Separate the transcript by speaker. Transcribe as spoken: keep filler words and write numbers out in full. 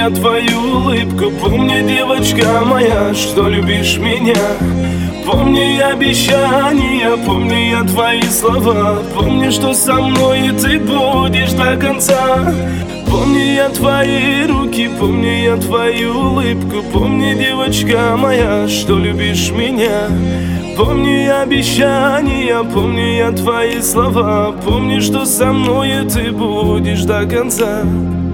Speaker 1: я твою улыбку, помни, девочка моя, что любишь меня. Помни обещания, помни я твои слова, помни, что со мной ты будешь до конца. Помни я твои руки, помни я твою улыбку, помни, девочка моя, что любишь меня. Помни обещания, помни я твои слова, помни, что со мной ты будешь до конца.